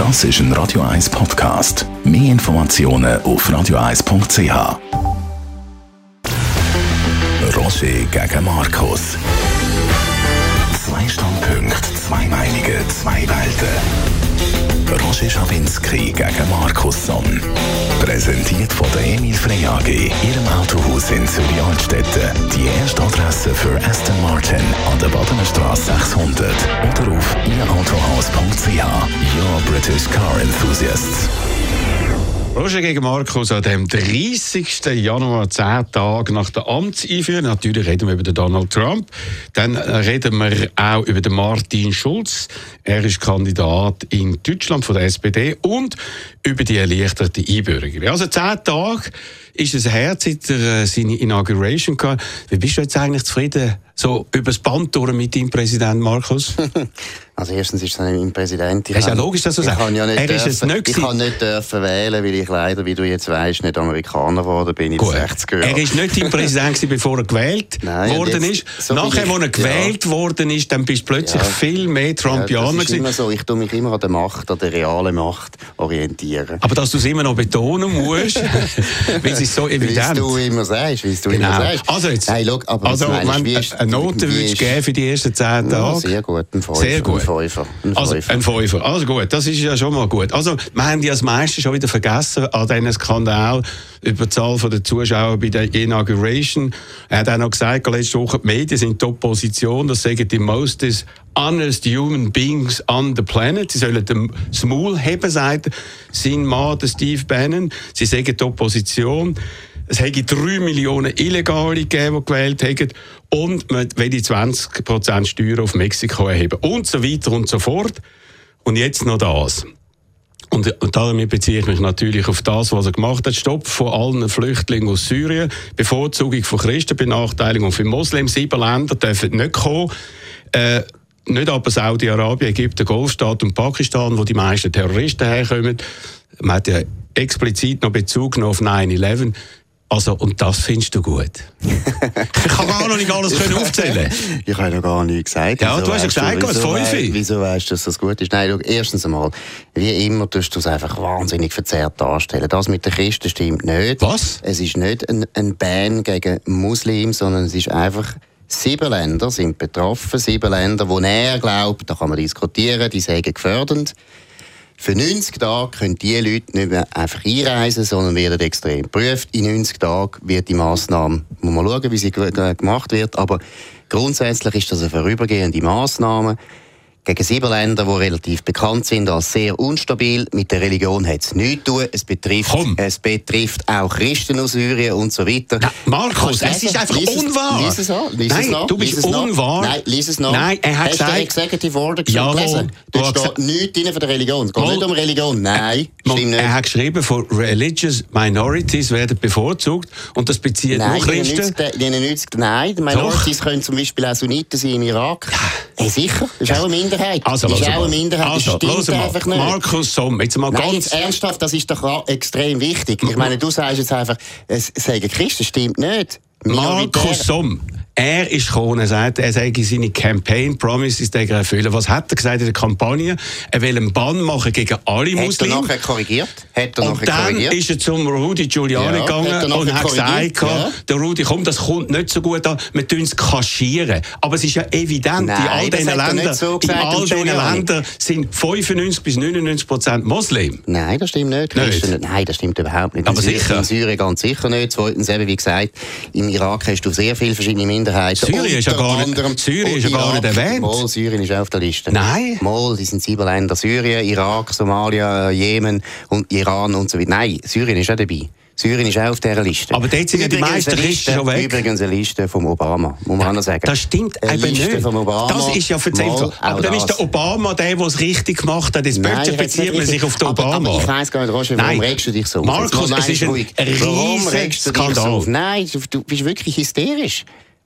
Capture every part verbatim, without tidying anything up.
Das ist ein Radio eins Podcast. Mehr Informationen auf radio eins punkt c h. Roger gegen Markus. Zwei Standpunkte, zwei Meinungen, zwei Welten. Roger Schawinski gegen Markus Somm. Präsentiert von der Emil Frey A G, Ihrem Autohaus in Zürich-Altstetten. Die erste Adresse für Aston Martin an der Badenstraße sechshundert oder auf ihr autohaus punkt c h. Your British Car Enthusiasts. Roger gegen Markus an dem dreißigsten Januar, zehn Tage nach der Amtseinführung. Natürlich reden wir über den Donald Trump. Dann reden wir auch über den Martin Schulz. Er ist Kandidat in Deutschland von der S P D und über die erleichterte Einbürgerung. Also zehn Tage ist es her, seit er seine Inauguration hatte. Wie bist du jetzt eigentlich zufrieden, so übers Band durch mit deinem Präsident Markus? Also erstens ist es nicht mein Präsident. Es ist ja logisch, dass du sagst. Ja er dürfen, ist es nicht ich kann nicht dürfen wählen, weil ich leider, wie du jetzt weißt, nicht Amerikaner geworden bin in den sechziger Jahren. Er ist nicht dein Präsident, bevor er gewählt Nein, worden jetzt, ist. So Nachher, als er gewählt ja. worden ist, dann bist du plötzlich ja. viel mehr Trumpianer. Ja, das ist immer so. Ich tue mich immer an der Macht, an der realen Macht orientieren. Aber dass du es immer noch betonen musst, weil es ist so evident. Wie du immer sagst, wie du genau. immer sagst. Also jetzt, hey, look, aber also wenn du eine Note würdest geben für die ersten zehn Tage? Ja, sehr gut, ein Fünfer. Sehr gut. Ein Fünfer. Ein also ein Fünfer. Also gut, das ist ja schon mal gut. Also wir haben die als meisten schon wieder vergessen an diesen Skandal über die Zahl der Zuschauer bei der Inauguration. Er hat auch noch gesagt, letzte Woche, die Medien sind in Top-Position, das sagen die mostest honest human beings on the planet. Sie sollen das Maul heben, sagt sein Mann, der Steve Bannon. Sie sagen Top-Position. Es hätte drei Millionen Illegale gegeben, die gewählt haben. Und man will die zwanzig Prozent Steuern auf Mexiko erheben. Und so weiter und so fort. Und jetzt noch das. Und, und damit beziehe ich mich natürlich auf das, was er gemacht hat. Stopp von allen Flüchtlingen aus Syrien. Bevorzugung von Christen, Benachteiligung für Moslems. Sieben Länder dürfen nicht kommen. Äh, nicht aber Saudi-Arabien, Ägypten, Golfstaat und Pakistan, wo die meisten Terroristen herkommen. Man hat ja explizit noch Bezug auf neun elf. Also, und das findest du gut? Ich kann gar noch nicht alles aufzählen. Ich habe noch gar nichts gesagt. Ja, du hast ja gesagt, es fünf. Wieso weißt du, dass das gut ist? Nein, erstens einmal, wie immer tust du es einfach wahnsinnig verzerrt darstellen. Das mit den Christen stimmt nicht. Was? Es ist nicht ein, ein Ban gegen Muslims, sondern es ist einfach... Sieben Länder sind betroffen, sieben Länder, wo er glaubt, da kann man diskutieren, die sagen gefährdend. Für neunzig Tage können die Leute nicht mehr einfach einreisen, sondern werden extrem geprüft. In neunzig Tagen wird die Massnahme, muss man schauen, wie sie gemacht wird, aber grundsätzlich ist das eine vorübergehende Massnahme gegen sieben Länder, die relativ bekannt sind als sehr unstabil. Mit der Religion hat es nichts zu tun. Es betrifft, es betrifft auch Christen aus Syrien und so weiter. Na, Markus, es ist einfach lies unwahr. Lies es an. Lies Nein, es noch. du bist lies unwahr. Nein, lies es noch. Nein, er hat Hast gesagt... du Executive Order ja, gelesen? Dort steht nichts drin von der Religion. Es geht nicht um Religion. Nein, er, stimmt nicht. Er hat geschrieben, von religious minorities werden bevorzugt und das bezieht nein, nur Christen. Nein, nein, die Minorities Doch. können zum Beispiel auch Sunniten sein im Irak. Ja. Hey, sicher, das ist auch eine Minderheit. Also, das ist auch eine Minderheit, also, das stimmt einfach nicht. Markus Somm, jetzt mal Nein, ganz... jetzt ernsthaft, das ist doch extrem wichtig. Ich meine, du sagst jetzt einfach, es sagen Christen, stimmt nicht. Markus Somm, er ist gekommen, er sagt, er sei seine Campaign Promises erfüllen. Was hat er gesagt in der Kampagne? Er will einen Bann machen gegen alle Muslime. Hat er nachher korrigiert? Hat er und nachher dann korrigiert? ist er zum Rudy Giuliani ja, gegangen hat und hat gesagt, ja. der Rudy, komm, das kommt nicht so gut an, wir tun es kaschieren. Aber es ist ja evident, Nein, in all diesen Ländern, so in all diesen Ländern sind fünfundneunzig bis neunundneunzig Prozent Muslim. Nein, das stimmt nicht. nicht. Nein, das stimmt überhaupt nicht. Aber in sicher. In Syrien ganz sicher nicht. Zweitens, eben, wie gesagt, im Irak hast du sehr viele verschiedene Minderheiten. Syrien ist ja gar nicht, Syrien ist ja gar nicht erwähnt. Mal, Syrien ist auf der Liste. Nein. Mal, die sind sieben Länder. Syrien, Irak, Somalia, Jemen und Iran und so weiter. Nein, Syrien ist auch dabei. Syrien ist auch auf dieser Liste. Aber dort sind ja die meisten Christen schon weg. Übrigens eine Liste von Obama, muss man auch sagen. Das stimmt eine eben Liste nicht. Von Obama, das ist ja verzeiht. Aber dann ist der Obama der, der es richtig gemacht hat. Jetzt plötzlich bezieht man sich auf den aber, Obama. Aber ich weiss gar nicht, Roger, warum Nein. regst du dich so auf? Markus, es ist ein riesiger Skandal. Nein, du bist wirklich hysterisch.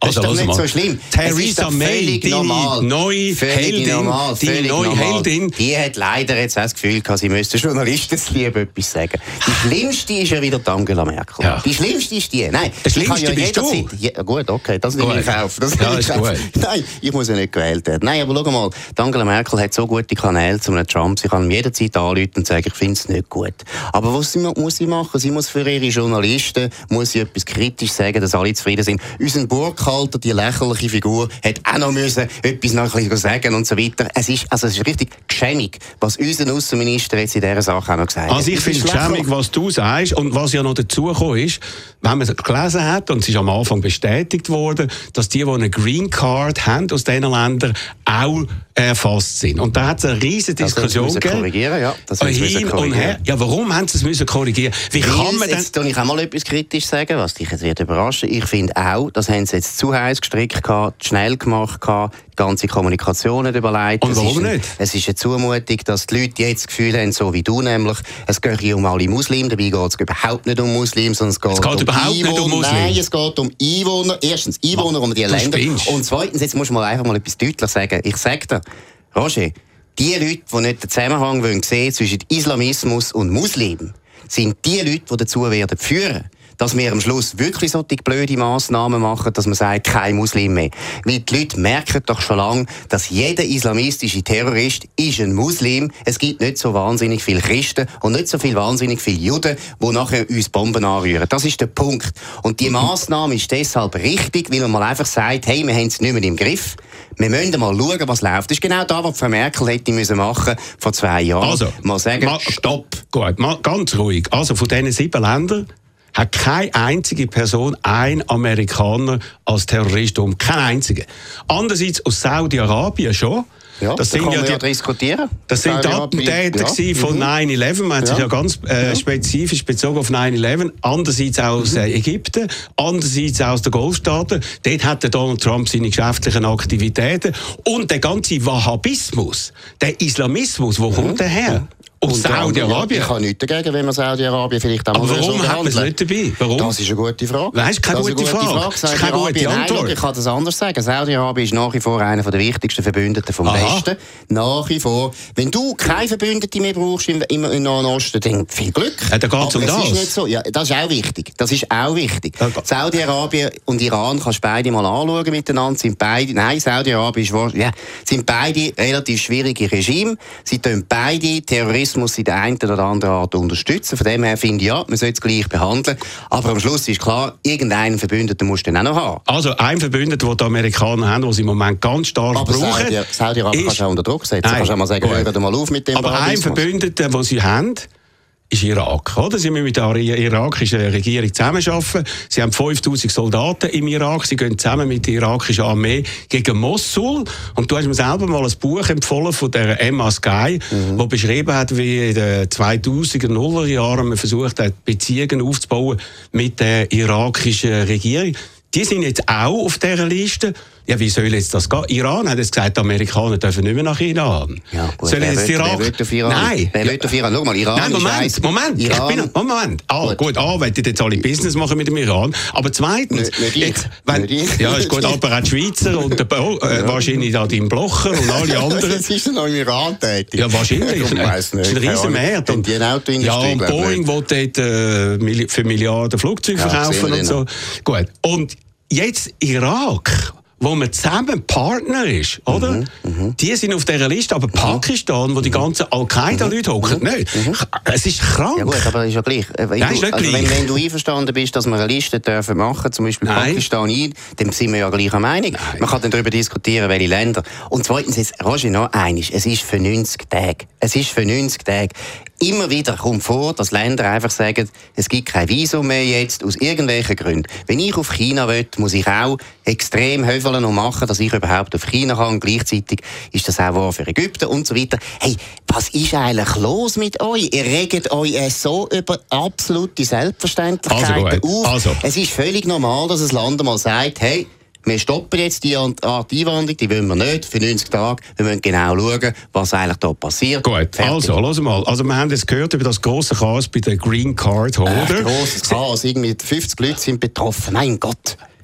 Das Also, ist doch lass nicht mal. so schlimm. Theresa May, deine neue Heldin, normal, deine neue normal. Heldin. Die hat leider jetzt auch das Gefühl gehabt, sie müsste Journalisten lieber etwas sagen. Die schlimmste ist ja wieder die Angela Merkel. Ja. Die schlimmste ist die. Nein, Der die kann Schlimmste bist du. jederzeit- Ja, gut, okay, das nehme ich Gut. auf. Das Ja, nehme ist ich auf. gut. Nein, ich muss ja nicht gewählt werden. Nein, aber schau mal, die Angela Merkel hat so gute Kanäle zu einem Trump. Sie kann ihm jederzeit anrufen und sagen, ich finde es nicht gut. Aber was sie, muss sie machen? Sie muss für ihre Journalisten muss sie etwas kritisch sagen, dass alle zufrieden sind. Unser Burghalter, die lächerliche Figur, hat auch noch müssen etwas noch ein bisschen sagen und so weiter. Es ist, also es ist richtig geschämig, was unser Außenminister jetzt in dieser Sache auch noch gesagt hat. Also ich Das finde ist es geschämig, lächerlich. was du sagst. Und was ja noch dazu gekommen ist, wenn man es gelesen hat, und es ist am Anfang bestätigt worden, dass die, die eine Green Card haben aus diesen Ländern, auch erfasst sind. Und da hat es eine riesige Das Diskussion müssen wir gegeben. korrigieren, ja. Das müssen wir Hin und korrigieren. her. Ja, warum haben sie es müssen korrigieren? Wie kann man Weil, denn... jetzt tue ich auch mal etwas kritisch sagen, was dich jetzt wird überraschen. Ich finde auch, das haben sie jetzt zu heiß gestrickt gehabt, zu schnell gemacht gehabt, die ganze Kommunikation nicht überlegt. Und Es warum ist ein, nicht? Es ist eine Zumutung, dass die Leute jetzt das Gefühl haben, so wie du nämlich, es geht hier um alle Muslime, dabei geht es überhaupt nicht um Muslime, sondern es geht, Es geht um überhaupt nicht um Einwohner. Muslime. Nein, es geht um Einwohner. Erstens Einwohner um die Du Länder. spinnst. Und zweitens, jetzt musst du mal einfach mal etwas deutlich sagen. Ich sage dir, Roger, die Leute, die nicht den Zusammenhang wollen sehen zwischen Islamismus und Muslimen, sind die Leute, die dazu werden führen, dass wir am Schluss wirklich so die blöde Massnahmen machen, dass man sagt, kein Muslim mehr. Weil die Leute merken doch schon lange, dass jeder islamistische Terrorist ist ein Muslim. Es gibt nicht so wahnsinnig viele Christen und nicht so viel wahnsinnig viele Juden, die nachher uns Bomben anrühren. Das ist der Punkt. Und die Massnahme ist deshalb richtig, weil man mal einfach sagt, hey, wir haben es nicht mehr im Griff. Wir müssen mal schauen, was läuft. Das ist genau das, was Frau Merkel hätte müssen machen vor zwei Jahren. Also, mal sagen, mal- stopp. Gut, mal ganz ruhig. Also von diesen sieben Ländern hat keine einzige Person ein Amerikaner als Terrorist um. Keine einzige. Andererseits aus Saudi-Arabien schon. Ja, das da sind kann ja man ja die, diskutieren. das sind die Saudi-Arabien, Attentäter ja. gewesen von Mhm. nine eleven. Man hat sich Ja. ja ganz äh, Ja. spezifisch bezogen auf nine eleven. Andererseits auch aus äh, Ägypten, andererseits auch aus den Golfstaaten. Dort hat der Donald Trump seine geschäftlichen Aktivitäten. Und der ganze Wahhabismus, der Islamismus, wo kommt der her? Aus Und der andere, Saudi-Arabien. Ich habe nichts dagegen, wenn man Saudi-Arabien vielleicht auch Aber mal so warum hat man es behandelt. nicht dabei? Warum? Das ist eine gute Frage. Nein, ist keine das gute Frage. Das ist keine Saudi-Arabien, gute nein, Antwort. schau, ich kann das anders sagen. Saudi-Arabien ist nach wie vor einer der wichtigsten Verbündeten vom Aha. Westen. Nach wie vor. Wenn du keine Verbündete mehr brauchst im, im, im Nahen Osten, dann viel Glück. Ja, da geht's um Aber es das. ist nicht so. Ja, das ist auch wichtig. Das ist auch wichtig. Da geht- Saudi-Arabien und Iran kannst du beide mal anschauen miteinander. Sind beide, nein, Saudi-Arabien ist wahr- ja, sind beide relativ schwierige Regime. Sie tun beide Terrorismus in der einen oder anderen Art unterstützen. Von dem her finde ich, ja, man sollte es gleich behandeln. Aber am Schluss ist klar, irgendeinen Verbündeten musst du dann auch noch haben. Also ein Verbündeter, den die Amerikaner haben, den sie im Moment ganz stark Aber brauchen. Saudi- Saudi-Arabien ist- kannst du auch unter Druck setzen. Nein, Kannst auch mal sagen, gut. hört mal auf mit dem Aber ein Wahhabismus. Verbündeter, den sie haben, ist Irak. Oder? Sie müssen mit der irakischen Regierung zusammenarbeiten. Sie haben fünftausend Soldaten im Irak. Sie gehen zusammen mit der irakischen Armee gegen Mosul. Und du hast mir selber mal ein Buch empfohlen von der Emma Sky, mhm. wo beschrieben hat, wie in den zweitausender Jahren man versucht hat, Beziehungen aufzubauen mit der irakischen Regierung. Die sind jetzt auch auf dieser Liste. Ja, wie soll jetzt das gehen? Iran hat jetzt gesagt, die Amerikaner dürfen nicht mehr nach Iran. Ja, gut, Soll wer jetzt will- Irak? wer will auf Iran? Nein. Wer will auf Iran? Schau mal, Iran Nein, ist Moment, weiss- Moment. Iran- Ich bin, Moment. Ah, Gut. gut, A, wollen jetzt alle Business machen mit dem Iran. Aber zweitens, Nicht- nicht ich. jetzt, wenn, Nicht ich. ja, ist gut, aber auch die Schweizer und der, Bo- äh, wahrscheinlich da dein Blocher und alle anderen. Jetzt ist er noch im Iran tätig. Ja, wahrscheinlich. Ich weiss nicht. Das ist ein riesen Keine Markt. Ahnung. Die Autoindustrie, ja, und glaub ich Boeing nicht. will dort äh, Milli- für Milliarden Flugzeuge Ja, verkaufen sehen wir und so. Gut. Und jetzt Irak, wo man zusammen Partner ist, oder? Mhm, Die sind auf dieser Liste, aber Pakistan, wo die ganzen Al-Qaida-Leute hocken, nicht. Es ist krank. Ja gut, aber das ist ja gleich. Äh, Wenn, Nein, du, ist nicht also gleich. wenn, wenn du einverstanden bist, dass wir eine Liste dürfen machen, zum Beispiel Nein. Pakistan ein, dann sind wir ja gleicher Meinung. Man kann dann darüber diskutieren, welche Länder. Und zweitens, jetzt, Roger, noch eines, es ist für neunzig Tage. Es ist für neunzig Tage. Immer wieder kommt vor, dass Länder einfach sagen, es gibt kein Visum mehr jetzt, aus irgendwelchen Gründen. Wenn ich auf China will, muss ich auch extrem höfeln und machen, dass ich überhaupt auf China kann. Gleichzeitig ist das auch wahr für Ägypten und so weiter. Hey, was ist eigentlich los mit euch? Ihr regt euch äh, so über absolute Selbstverständlichkeiten Also gut, auf. also. Es ist völlig normal, dass ein Land mal sagt, hey, wir stoppen jetzt die Art Einwanderung, die wollen wir nicht für neunzig Tage. Wir müssen genau schauen, was eigentlich da passiert. Gut, Fertig. also, hören mal. Also, wir haben jetzt gehört über das grosse Chaos bei den Green Card Holder. Äh, grosses Chaos. Irgendwie fünfzig Leute sind betroffen. Mein Gott.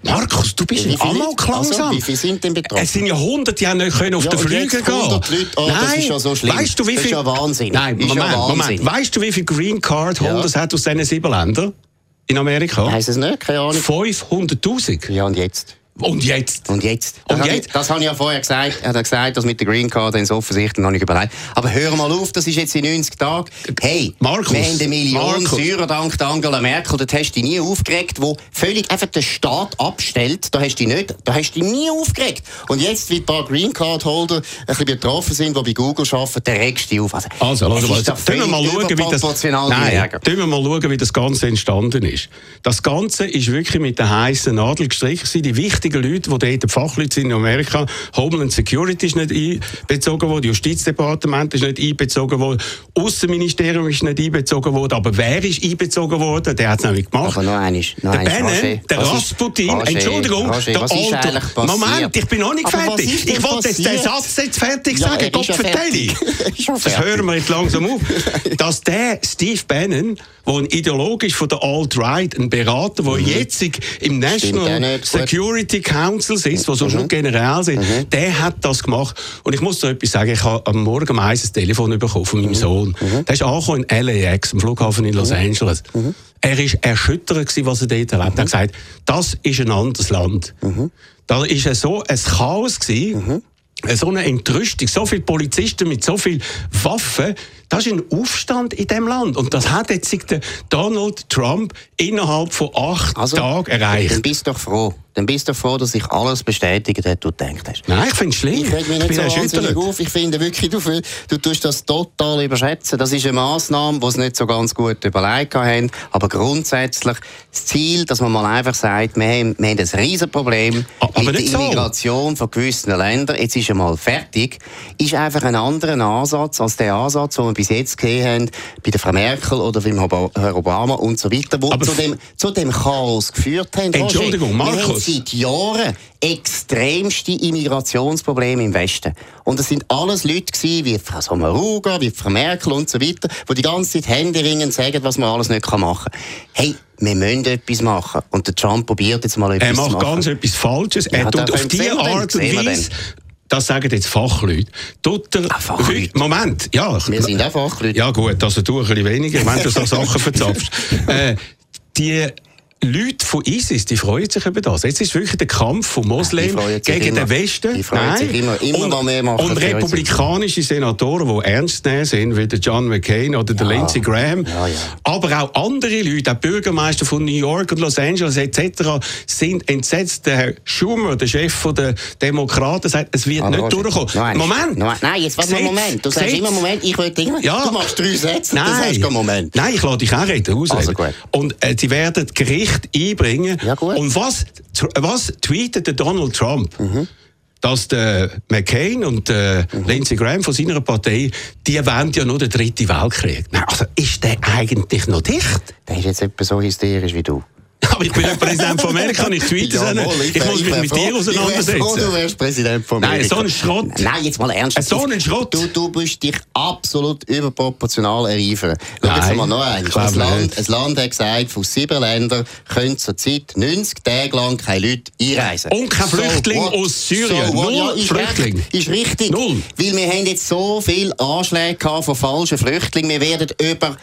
Markus, du bist Wie ein viele- Amok langsam. Also, wie viele sind denn betroffen? Es sind ja hundert, die haben nicht können auf Ja, den und Flüge jetzt gehen. hundert Leute, oh, das ist ja so schlimm. Weißt du, wie Das ist viel... ja Wahnsinn. Nein, Ist ja Moment, Wahnsinn. Moment. Weißt du, wie viele Green Card Holders Ja. hat aus diesen sieben Ländern in Amerika? Heißt es nicht? Keine Ahnung. fünfhunderttausend. Ja, und jetzt? Und jetzt? Und jetzt? Das Und habe jetzt? Ich, das habe ich ja vorher gesagt. Er hat gesagt, das mit der Green Card ist offensichtlich noch nicht überlegt. Aber hör mal auf, das ist jetzt in neunzig Tagen. Hey, Markus, wir haben eine Million Markus. Syrer dank der Angela Merkel. Dort hast du dich nie aufgeregt, wo völlig einfach den Staat abstellt. Da hast du dich nicht, da hast du dich nie aufgeregt. Und jetzt, wie ein paar Green Card Holder ein bisschen betroffen sind, die bei Google arbeiten, dann regst du dich auf. Also, Also, es also, ist also doch tun wir mal völlig schauen, wie das, überproportional, die nein, Ärger. tun wir mal schauen, wie das Ganze entstanden ist. Das Ganze ist wirklich mit der heißen Nadel gestrichen gewesen. Die wichtigen Leute, die dort Fachleute sind in Amerika, Homeland Security ist nicht einbezogen worden, Justizdepartement ist nicht einbezogen worden, Außenministerium ist nicht einbezogen worden, aber wer ist einbezogen worden? Der hat es nämlich gemacht. Aber noch einmal, noch Der einmal, Bannon, Roger, der was ist- Rasputin, Roger, Entschuldigung, Roger, der was ist alte... eigentlich passiert? Moment, ich bin noch nicht Aber was fertig. ist denn Ich wollte jetzt den passiert? Satz jetzt fertig Ja, sagen, er Gott ist ja verteile. fertig. Ist ja Das fertig. hören wir jetzt langsam auf. Dass der Steve Bannon, der ein ideologisch von der Alt-Right, ein Berater, der jetzt im National der nicht, gut. Security Council sitzt, der so schon General sind, der hat das gemacht. Und ich muss dir etwas sagen, ich habe am Morgen um eins ein Telefon bekommen von meinem Sohn. Der ist angekommen in L A X, am Flughafen in Los Angeles. Er war erschüttert gewesen, was er dort erlebt hat. Er hat gesagt, das ist ein anderes Land. Da war so ein Chaos gewesen, so eine Entrüstung, so viele Polizisten mit so vielen Waffen, das ist ein Aufstand in diesem Land. Und das hat jetzt der Donald Trump innerhalb von acht Also, Tagen erreicht. Dann bist du doch froh. Dann bist du froh, dass sich alles bestätigt hat, was du gedacht hast. Nein, ich finde es schlimm. Ich reg mich nicht bin so wahnsinnig erschüttert. auf. Ich finde wirklich, du, du tust das total überschätzen. Das ist eine Massnahme, die sie nicht so ganz gut überlegt haben. Aber grundsätzlich das Ziel, dass man mal einfach sagt, wir haben, wir haben ein Riesenproblem Aber mit der nicht so. Immigration von gewissen Ländern. Jetzt ist er mal fertig. Ist einfach ein anderer Ansatz als der Ansatz, den wir bis jetzt gesehen haben bei der Frau Merkel oder beim Herrn Obama und so weiter, wo Aber zu dem, zu dem Chaos geführt haben. Entschuldigung, Roger, wir haben Markus. seit Jahren extremste Immigrationsprobleme im Westen. Und es sind alles Leute gewesen, wie Frau Sommaruga, wie Frau Merkel und so weiter, die die ganze Zeit händeringend sagen, was man alles nicht machen kann. Hey, wir müssen etwas machen. Und der Trump probiert jetzt mal etwas Er zu macht machen. ganz etwas Falsches. Ja, Er da tut auf können- diese sehen wir dann, Art und sehen wir Weise... Das sagen jetzt Fachleute. Tut er, Ah, Fachleute? Moment, ja. Wir sind auch Fachleute. Ja gut, also du ein bisschen weniger, wenn du so Sachen verzapfst. Äh, die Leute von ISIS, die freuen sich über das. Jetzt ist wirklich der Kampf von Die Muslimen freuen sich gegen immer. den Westen. Die freuen sich immer. Immer und, mal mehr machen, und freuen sich. republikanische Senatoren, die ernst nehmen sind, wie der John McCain oder der Ja. Lindsey Graham. Ja, ja. Aber auch andere Leute, auch Bürgermeister von New York und Los Angeles et cetera, sind entsetzt. Der Herr Schumer, der Chef der Demokraten, sagt, es wird Aber nicht Roger, durchkommen. noch eins. Moment! Noch ein- Nein, jetzt warte mal einen Gesetz- Moment. Du sagst Gesetz- immer Moment, ich will immer. Ja. Du machst drei Sätze, Nein. dann sagst du einen Moment. Nein, ich lasse dich auch reden, ausreden. Also gut. Und äh, sie werden Gericht einbringen. Ja, gut. Und was, was tweetet der Donald Trump? Mhm. Dass der McCain und äh, Mhm. Lindsey Graham von seiner Partei, die wollen ja nur den dritten Weltkrieg. Nein, also ist der eigentlich noch dicht? Der ist jetzt etwa so hysterisch wie du. Aber ich bin ja Präsident von Amerika und ich tweete es auch nicht. Jawohl, Ich wär- muss mich wär mit froh- dir Ich wär froh, auseinandersetzen. du wärst Präsident von Nein, Amerika. so ein Schrott. Nein, jetzt mal ernst. So ein Schrott. Du, du bist dich absolut überproportional erreifern. Schau jetzt Nein, mal noch eins. glaub Das Land, nicht. ein Land hat gesagt, von sieben Ländern können zurzeit neunzig Tage lang keine Leute einreisen. Und kein Flüchtling what? aus Syrien. what? Null ja, ist Flüchtling. recht, Ist richtig. Null. Weil wir haben jetzt so viele Anschläge gehabt von falschen Flüchtlingen. Wir werden über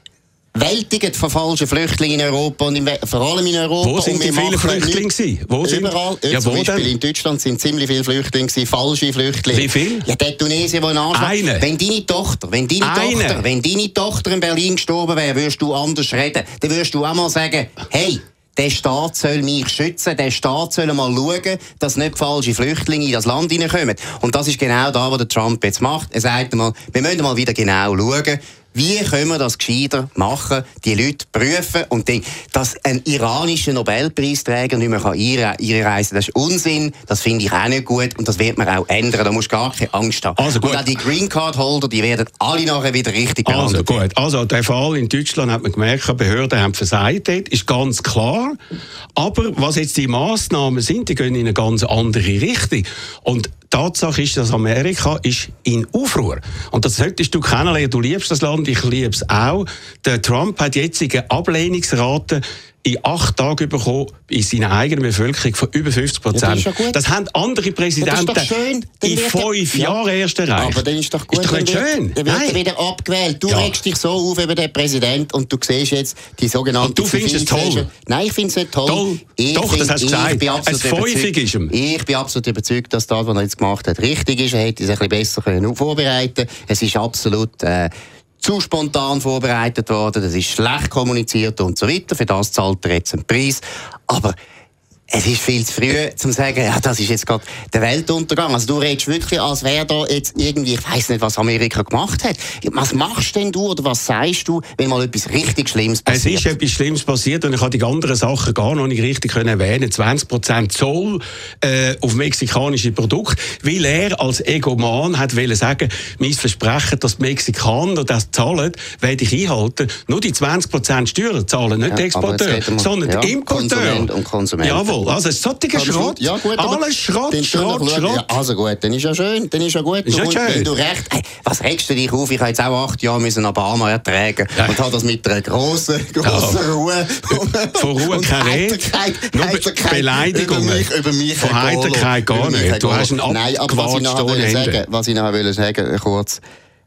Weltigen von falschen Flüchtlingen in Europa und im, vor allem in Europa. Wo sind Und die wir vielen machen Flüchtlinge nichts. gewesen? Wo sind- Überall. Ja, Zum wo Beispiel denn? in Deutschland sind ziemlich viele Flüchtlinge gewesen, falsche Flüchtlinge. Wie viel? Ja, der Tunesien, der einen Anschlag... Eine. Wenn deine Tochter, wenn deine Eine. Tochter, wenn deine Tochter in Berlin gestorben wäre, würdest du anders reden. Dann würdest du auch mal sagen, hey, der Staat soll mich schützen, der Staat soll mal schauen, dass nicht falsche Flüchtlinge in das Land hineinkommen. Und das ist genau das, was der Trump jetzt macht. Er sagt mal, wir müssen mal wieder genau schauen, wie können wir das gescheiter machen, die Leute prüfen und dann, dass ein iranischer Nobelpreisträger nicht mehr einreisen kann, das ist Unsinn, das finde ich auch nicht gut und das wird man auch ändern, da musst du gar keine Angst haben. Also gut. Und auch die Green Card Holder, die werden alle nachher wieder richtig Also behandelt. gut, also der Fall in Deutschland hat man gemerkt, die Behörden haben versagt, dort, ist ganz klar. Aber was jetzt die Massnahmen sind, die gehen in eine ganz andere Richtung. Und Tatsache ist, dass Amerika ist in Aufruhr. Und das solltest du kennenlernen. Du liebst das Land, ich liebe es auch. Der Trump hat jetzt eine Ablehnungsrate in acht Tagen bekommen in seiner eigenen Bevölkerung von über fünfzig Prozent. Ja, das, das haben andere Präsidenten ja, in fünf ja. Jahren erst erreicht. Aber dann ist doch gut, ist doch nicht dann schön. Wird, dann wird er wieder abgewählt. Du ja. regst dich so auf über den Präsidenten und du siehst jetzt die sogenannte... Und du findest es toll? Nein, ich finde es nicht toll. toll. Ich Doch, find, das hast du gesagt. Es fünfig ist ihm. Ich bin absolut überzeugt, dass das, was er jetzt gemacht hat, richtig ist. Er hätte es ein bisschen besser können vorbereiten können. Es ist absolut... Äh, zu spontan vorbereitet worden, das ist schlecht kommuniziert und so weiter. Für das zahlt er jetzt einen Preis. Aber es ist viel zu früh, um zu sagen, ja, das ist jetzt gerade der Weltuntergang. Also du redest wirklich, als wäre da jetzt irgendwie, ich weiss nicht, was Amerika gemacht hat. Was machst denn du oder was sagst du, wenn mal etwas richtig Schlimmes passiert? Es ist etwas Schlimmes passiert und ich habe die anderen Sachen gar noch nicht richtig können erwähnen. zwanzig Prozent Zoll äh, auf mexikanische Produkte, weil er als Egoman hat wollen sagen, mein Versprechen, dass die Mexikaner das zahlen, werde ich einhalten. Nur die zwanzig Prozent Steuern zahlen nicht ja, die Exporteure, sondern ja, die Importeure. Konsument und Konsument. Jawohl. Also, es ist solcher Schrott. Ja, gut, alles Schrott, Schrott, Schrott. Ja, also gut, dann ist ja schön. Dann ist ja gut. Ist ja schön. Wenn du recht... Hey, was regst du dich auf? Ich habe jetzt auch acht Jahre müssen Obama ertragen ja. und habe das mit einer grossen, grossen ja. Ruhe... Von Ruhe keine Rede. Nur Beleidigungen. Über mich, über mich Von Heiterkeit gar nicht. Du hast einen abgewatscht ohne Ende. Was ich noch sagen wollte, kurz...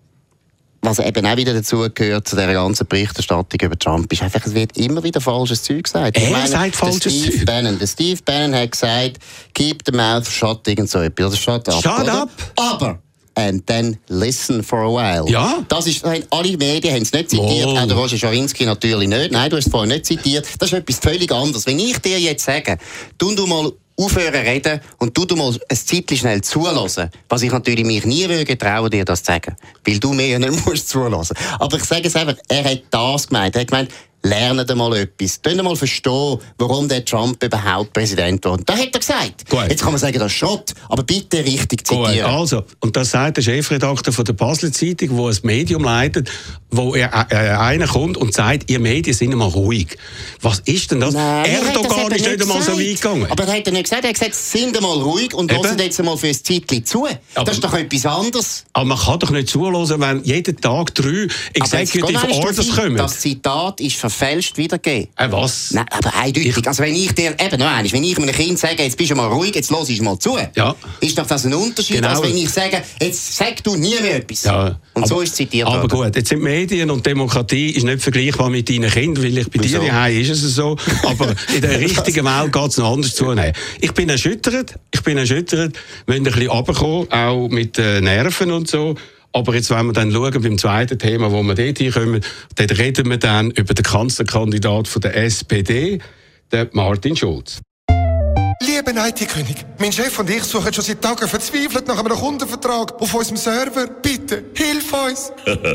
Was eben auch wieder dazugehört zu dieser ganzen Berichterstattung über Trump, ist einfach, es wird immer wieder falsches Zeug gesagt. Er meine, sagt falsches Steve Zeug. Bannon, der Steve Bannon hat gesagt, keep the mouth shut, irgend so etwas. Oder shut up. Shut oder? up! Aber, and then listen for a while. Ja. Das ist, alle Medien haben es nicht zitiert, oh. auch der Roger Schawinski natürlich nicht. Nein, du hast es vorher nicht zitiert. Das ist etwas völlig anderes. Wenn ich dir jetzt sage, tu du mal aufhören reden und du mal ein Zeitchen schnell zulassen. Was ich natürlich mich nie würde trauen, dir das zu sagen. Weil du mir ja nicht musst zulassen. Aber ich sage es einfach, er hat das gemeint. Er hat gemeint, lernen Sie mal etwas. Können mal verstehen, warum der Trump überhaupt Präsident wurde. Das hat er gesagt. Gut. Jetzt kann man sagen, das ist Schrott, aber bitte richtig zitieren. Gut, also, und das sagt der Chefredakteur von der Basler Zeitung, der ein Medium leitet, wo er, äh, einer kommt und sagt, ihr Medien sind immer ruhig. Was ist denn das? Nein, Erdogan ist nicht einmal so weit gegangen. Aber das hat er nicht gesagt. Er hat gesagt, sind einmal ruhig und hören jetzt einmal für ein Zeitchen zu. Aber das ist doch etwas anderes. Aber man kann doch nicht zuhören, wenn jeden Tag drei Executive Orders kommen. Das Zitat ist verfälscht wiedergegeben. Äh, was? Nein, aber eindeutig. Ich, also wenn ich dir, eben noch einmal, wenn ich einem Kind sage, jetzt bist du mal ruhig, jetzt hörst du mal zu, ja. ist doch das ein Unterschied, genau. Als wenn ich sage, jetzt sag du nie mehr etwas. Ja. Und aber, so ist es zitiert worden. Aber gut, jetzt sind Medien und Demokratie ist nicht vergleichbar mit deinen Kindern, weil ich bei Wieso? dir daheim ist es so, aber in der richtigen Welt geht es noch anders zu. Ich bin erschüttert, ich bin erschüttert, wenn ein bisschen runterkommen, auch mit den Nerven und so. Aber jetzt, wenn wir dann schauen, beim zweiten Thema, wo wir dort hinkommen, dann reden wir dann über den Kanzlerkandidat von der S P D, den Martin Schulz. Lieber I T-König, mein Chef und ich suchen schon seit Tagen verzweifelt nach einem Kundenvertrag auf unserem Server. Bitte, hilf uns!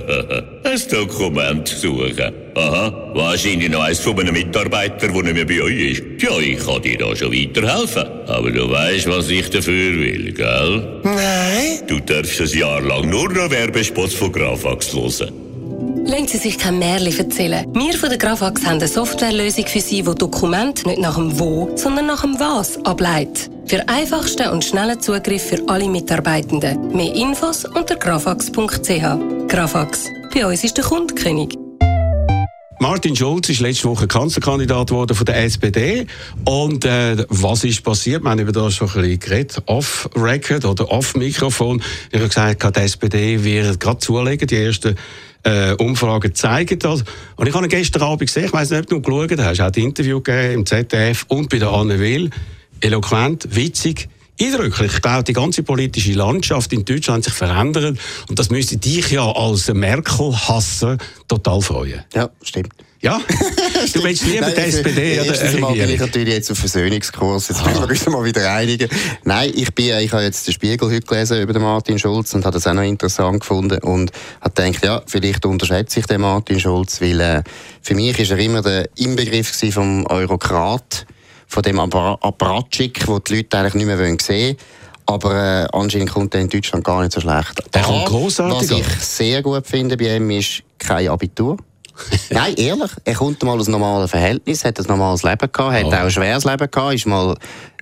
Ein Dokument suchen. Aha, wahrscheinlich noch eins von einem Mitarbeiter, der nicht mehr bei euch ist. Ja, ich kann dir da schon weiterhelfen. Aber du weißt, was ich dafür will, gell? Nein. Du darfst ein Jahr lang nur noch Werbespots von Graphax hören. Lassen Sie sich kein Märchen erzählen. Wir von der Graphax haben eine Softwarelösung für Sie, die Dokumente nicht nach dem Wo, sondern nach dem Was ableitet. Für einfachsten und schnellen Zugriff für alle Mitarbeitenden. Mehr Infos unter graphax punkt c h. Graphax. Bei uns ist der Kunde König. Martin Schulz ist letzte Woche Kanzlerkandidat geworden von der S P D. Und äh, was ist passiert? Wir haben über das schon ein bisschen geredet, off-Record oder off-Mikrofon. Ich habe gesagt, die S P D wird gerade zulegen. Die ersten äh, Umfragen zeigen das. Und ich habe ihn gestern Abend gesehen, ich weiss nicht, ob du geschaut hast, auch ein Interview gegeben im Z D F und bei der Anne Will. Eloquent, witzig, eindrücklich. Ich glaube, die ganze politische Landschaft in Deutschland hat sich verändert. Und das müsste dich ja als Merkel-Hasser total freuen. Ja, stimmt. Ja? Du willst lieber die S P D oder Erstens mal bin ich natürlich jetzt auf Versöhnungskurs. Jetzt müssen wir uns mal wieder einigen. Nein, ich, bin, ich habe jetzt den Spiegel heute gelesen über den Martin Schulz und habe das auch noch interessant gefunden und habe gedacht, ja, vielleicht unterschätze ich den Martin Schulz, weil äh, für mich ist er immer der Inbegriff vom Eurokrat, von dem Apparatschik, den die Leute eigentlich nicht mehr sehen wollen. Aber äh, anscheinend kommt er in Deutschland gar nicht so schlecht. Der kommt grossartig. Was ich sehr gut finde bei ihm ist kein Abitur. Nein, ehrlich. Er kommt mal aus normalen Verhältnissen, hat ein normales Leben gehabt, hat oh. auch ein schweres Leben gehabt, ist mal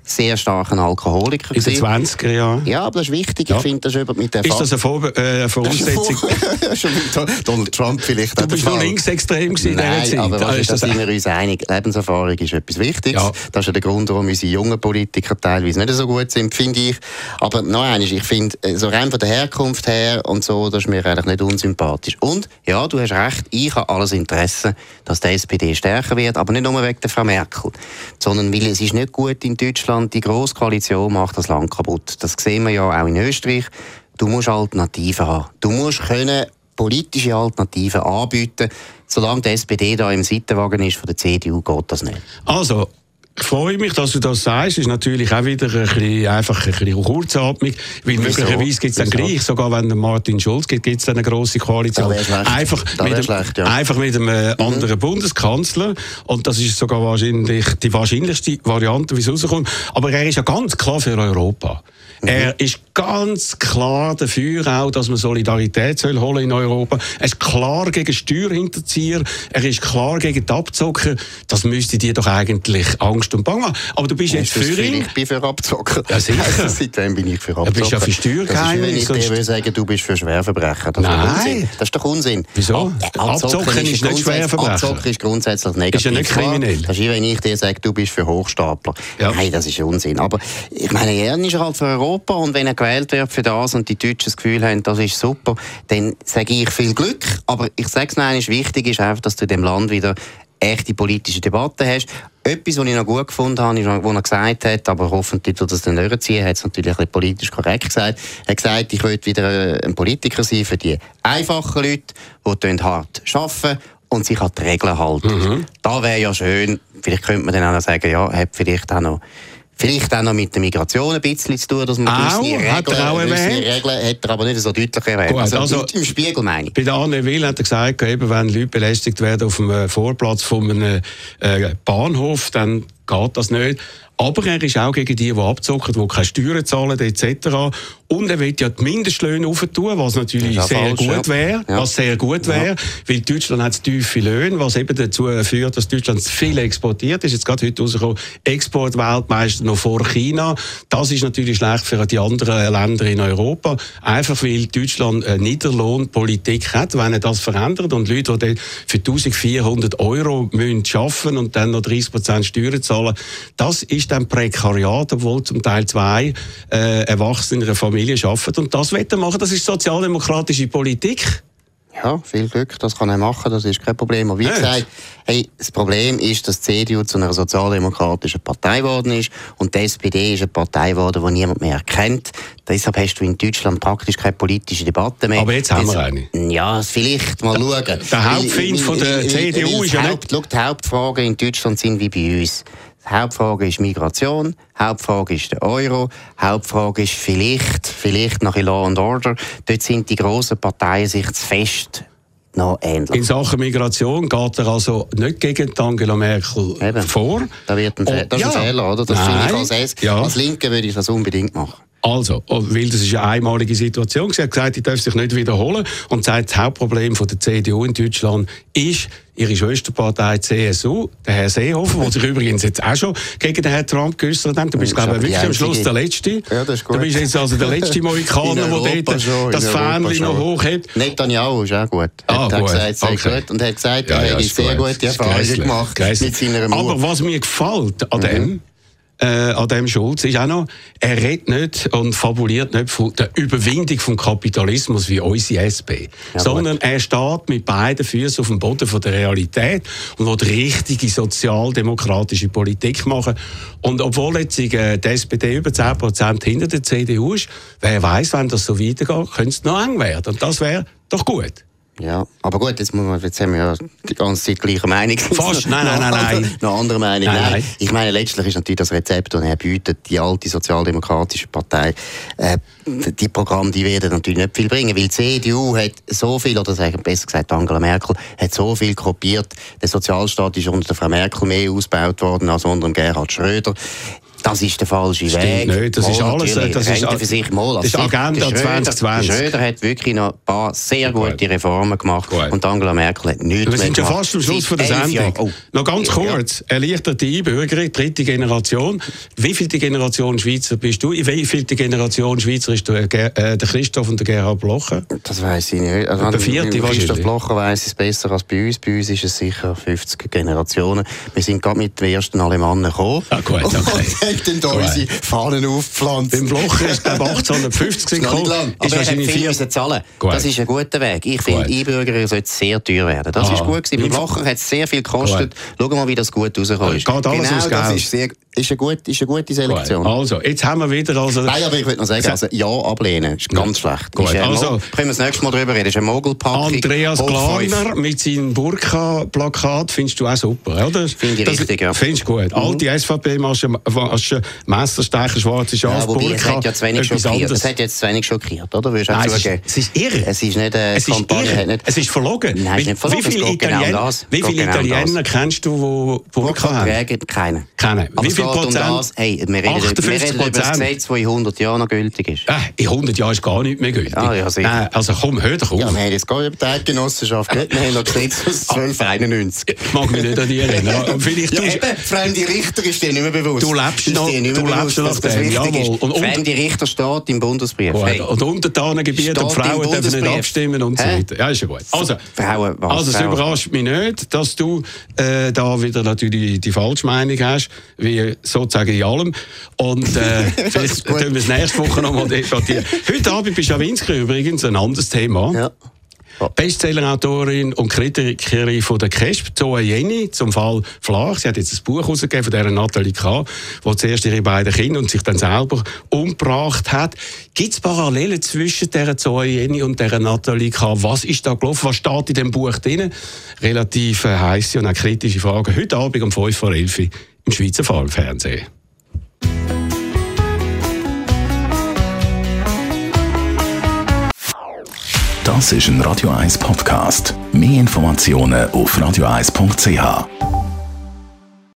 sehr starker Alkoholiker. In den zwanziger Jahren? Ja, aber das ist wichtig. Ja. Ich finde, das ist mit der Ist das eine Vor äh, Voraussetzung? Schon mit Donald Trump vielleicht. Du bist nur linksextrem in Nein, dieser Zeit. aber was Ah, ist, da das sind wir uns einig. Lebenserfahrung ist etwas Wichtiges. Ja. Das ist ja der Grund, warum unsere jungen Politiker teilweise nicht so gut sind, finde ich. Aber noch eines, ich finde, so rein von der Herkunft her und so, das ist mir eigentlich nicht unsympathisch. Und, ja, du hast recht, ich habe alles Interesse, dass die S P D stärker wird, aber nicht nur wegen der Frau Merkel, sondern weil es ist nicht gut in Deutschland, die grosse Koalition macht das Land kaputt. Das sehen wir ja auch in Österreich. Du musst Alternativen haben. Du musst können politische Alternativen anbieten. Solange die S P D da im Seitenwagen ist von der C D U, geht das nicht. Also, ich freue mich, dass du das sagst. Ist natürlich auch wieder ein bisschen, einfach ein bisschen Kurzatmung, weil möglicherweise gibt es dann gleich, sogar wenn der Martin Schulz gibt, gibt es dann eine grosse Koalition. Einfach mit, einem, schlecht, ja. einfach mit einem mhm. anderen Bundeskanzler. Und das ist sogar wahrscheinlich die wahrscheinlichste Variante, wie es rauskommt. Aber er ist ja ganz klar für Europa. Mhm. Er ist ganz klar dafür auch, dass man Solidarität soll holen in Europa. Er ist klar gegen Steuerhinterzieher. Er ist klar gegen die Abzocker. Das müsste dir doch eigentlich Angst und Bang machen. Aber du bist jetzt für ihn. Ich bin für Abzocker. Ja, sicher. Seitdem bin ich für Abzocker. Du bist ja für Steuergeheimnis. Wenn ich dir sagen, du bist für Schwerverbrecher. Das Nein. Ist Unsinn. Das ist doch Unsinn. Wieso? Abzocken ist, ist nicht Schwerverbrecher. Abzocken ist grundsätzlich negativ. Ist ja nicht kriminell. Das ist wie wenn ich dir sage, du bist für Hochstapler. Ja. Nein, das ist Unsinn. Aber ich meine, er ist halt für Europa und wenn er gewählt wird für das und die Deutschen das Gefühl haben, das ist super, dann sage ich viel Glück. Aber ich sage es noch einmal, wichtig ist einfach, dass du in dem Land wieder echte politische Debatten hast. Etwas, was ich noch gut gefunden habe, ist, was er gesagt hat, aber hoffentlich tut er das dann nicht ziehen, hat es natürlich ein bisschen politisch korrekt gesagt. Er hat gesagt, ich will wieder ein Politiker sein für die einfachen Leute, die hart arbeiten und sich an die Regeln halten. Mhm. Da wäre ja schön, vielleicht könnte man dann auch noch sagen, ja, hat vielleicht auch noch Vielleicht auch noch mit der Migration ein bisschen zu tun, dass man auch, gewisse Regeln, hat er auch erwähnt. Regeln hat er aber nicht so deutlich erwähnt. Gut, also, also im Spiegel meine ich. Bei der Anne Will hat er gesagt, eben, wenn Leute belästigt werden auf dem Vorplatz von einem äh, Bahnhof, dann geht das nicht. Aber er ist auch gegen die, die abzocken, die keine Steuern zahlen et cetera. Und er will ja die Mindestlöhne aufentun, was natürlich sehr falsch, gut wäre. Ja. Was sehr gut wäre, ja. Weil Deutschland hat tiefe Löhne, was eben dazu führt, dass Deutschland viel exportiert. Ist jetzt gerade heute rausgekommen, Exportweltmeister noch vor China. Das ist natürlich schlecht für die anderen Länder in Europa. Einfach weil Deutschland eine Niederlohnpolitik hat. Wenn er das verändert und Leute, die für eintausendvierhundert Euro müssen arbeiten und dann noch dreißig Prozent Steuern zahlen, das ist dann Prekariat, obwohl zum Teil zwei äh, Erwachsene in einer Familie arbeiten. Und das wollen machen, das ist sozialdemokratische Politik. Ja, viel Glück, das kann er machen, das ist kein Problem. Aber wie Nicht. gesagt, hey, das Problem ist, dass die C D U zu einer sozialdemokratischen Partei geworden ist und die S P D ist eine Partei geworden, die niemand mehr erkennt. Deshalb hast du in Deutschland praktisch keine politische Debatte mehr. Aber jetzt haben wir eine. Ja, vielleicht mal schauen. Der, der Hauptfeind von der C D U ist ja nicht... Schau, die Hauptfragen in Deutschland sind wie bei uns. Die Hauptfrage ist Migration, Hauptfrage ist der Euro, Hauptfrage ist vielleicht, vielleicht nach Law and Order. Dort sind die grossen Parteien sich zu fest noch ähnlich. In Sachen Migration geht er also nicht gegen Angela Merkel Eben. vor. Da wird ein, oh, das ist ja. ein Fehler, oder? Das Nein. finde ich als, ja. als Linke würde ich das unbedingt machen. Also, weil das ist eine einmalige Situation. Sie hat gesagt, die darf sich nicht wiederholen. Und sagt, das Hauptproblem von der C D U in Deutschland ist ihre Schwesterpartei C S U, der Herr Seehofer, der sich übrigens jetzt auch schon gegen den Herrn Trump geäußert hat. Du bist, glaube ich, wirklich am Schluss der Letzte. Ja, das ist gut. Du bist jetzt also der letzte Mohikaner, der dort schon, das Fähnchen noch hochhebt. Netanyahu ist auch gut. Ah, er hat gut. gesagt, sehr okay. gut. Und er hat gesagt, ja, er ja, hätte sehr gut. gute Erfahrungen gemacht mit seiner Mauer. Aber was mir gefällt an dem, mhm. Äh, an dem Schulz ist auch noch, er redet nicht und fabuliert nicht von der Überwindung vom Kapitalismus wie unsere S P, ja, sondern er steht mit beiden Füßen auf dem Boden von der Realität und will richtige sozialdemokratische Politik machen. Und obwohl jetzt äh, die S P D über zehn Prozent hinter der C D U ist, wer weiß, wenn das so weitergeht, könnte es noch eng werden. Und das wäre doch gut. Ja, aber gut, jetzt, muss man, jetzt haben wir ja die ganze Zeit gleiche Meinung. Fast, nein, nein, nein, nein. Eine andere Meinung, nein, nein. nein. Ich meine, letztlich ist natürlich das Rezept, das er bietet, die alte sozialdemokratische Partei, äh, die Programme, die werden natürlich nicht viel bringen, weil die C D U hat so viel, oder sagen, besser gesagt Angela Merkel, hat so viel kopiert. Der Sozialstaat ist unter der Frau Merkel mehr ausgebaut worden als unter dem Gerhard Schröder. Das ist der falsche Stimmt Weg. nicht. Das Mal ist alles. Das ist, für sich mal. das ist Agenda der Schröder, zwanzig zwanzig. Der Schröder hat wirklich noch ein paar sehr gute Gut. Reformen gemacht. Gut. Und Angela Merkel hat nichts Wir sind schon gemacht. fast am Schluss von der Seit elf Sendung. Jahren. Oh. Noch ganz Ja, kurz. Erleichterte Einbürgerung, dritte Generation. Wie vielte Generation Schweizer bist du? In wie vielte Generation Schweizer ist der, Ger äh, der Christoph und der Gerhard Blocher? Das weiss ich nicht. Also, Der vierte Christoph wahrscheinlich. Blocher weiss es besser als bei uns. Bei uns ist es sicher fünfzig Generationen. Wir sind gerade mit den ersten Alemannen gekommen. Ah, gut, okay. Und haben dann da Gut. unsere Fahnen aufgepflanzt. Beim Blocher ist glaube Das achtzehnhundertfünfzig ist noch nicht lang. gekommen. Aber Ist er hat wahrscheinlich viel vier. müssen zahlen. Gut. Das ist ein guter Weg. Ich finde, Gut. Einbürgerung sollte sehr teuer werden. Das Aha. ist gut gewesen. Beim Blocher hat es sehr viel gekostet. Schau mal, wie das gut rausgekommen ist. Geht alles genau, ums das Geld. ist, sehr, ist, eine gute, ist eine gute Selektion. Also, jetzt haben wir wieder... Also, Nein, aber ich würde noch sagen, also ja ablehnen ist ganz schlecht. Gut, Ist ein also- Mo- können wir das nächste Mal drüber reden. Das ist eine Mogelpackung. Andreas hoch fünf. Glarner mit seinem Burka-Plakat findest du auch super, oder? Finde ich Das- richtig, ja. Findest du gut. Mhm. Alte S V P-Masche, Messerstecher, schwarze Schaf, Ja, wobei, es Burka, hat ja zu wenig etwas schockiert. anderes. Es hat jetzt zu wenig schockiert, oder? Würdest du auch Nein, es ist, zugeben? es ist irre. Es ist nicht eine Es ist Kampagne. irre. Hat nicht Es ist verlogen. Nein, es ist nicht verlogen. Wie viele Es geht genau Italiener, das. wie Es viele geht genau Italiener kennst du, die Burka haben? Burka keinen. Kennen. Aber Wie es viel geht um Prozent? das, hey, wir reden, wir achtundfünfzig reden über das Prozent. Gesetz, das in hundert Jahren noch gültig ist. Äh, in hundert Jahren ist gar nicht mehr gültig. Ah, ja, sicher. Nein, also komm, hör doch auf. Ja, wir haben jetzt gar nicht über die Eidgenossenschaft geredet. Wir haben noch Gesetz aus zwölf einundneunzig. Ich mag mich nicht an die erinnern. Und Vielleicht Ja, tust- eben, fremde Richter ist dir nicht mehr bewusst. Du lebst Ist noch- dir nicht mehr du lebst bewusst, noch dass das nach dem, wichtig jawohl. ist. Und- und- Fremde Richter steht im Bundesbrief. Gut. Hey. Und Untertanengebiete und Steht im Frauen dürfen nicht Bundesbrief. abstimmen und so Hä? weiter. Ja, ist ja gut. Also, Frauen, was? also es Frauen. überrascht mich nicht, dass du äh, da wieder natürlich die falsche Meinung hast, wie sozusagen in allem. Und äh, vielleicht gut. können wir es nächste Woche nochmal debattieren. Heute Abend bei Schawinski übrigens ein anderes Thema. Ja. Bestsellerautorin und Kritikerin von der K E S P, Zoe Jenny, zum Fall Flach. Sie hat jetzt ein Buch herausgegeben von dieser Nathalie K., die zuerst ihre beiden Kinder und sich dann selber umgebracht hat. Gibt es Parallelen zwischen dieser Zoe Jenny und dieser Nathalie K.? Was ist da gelaufen? Was steht in dem Buch drin? Relativ äh, heisse und auch kritische Fragen. Heute Abend um fünf vor elf im Schweizer Fernsehen. Das ist ein Radio eins Podcast. Mehr Informationen auf radio eins punkt c h.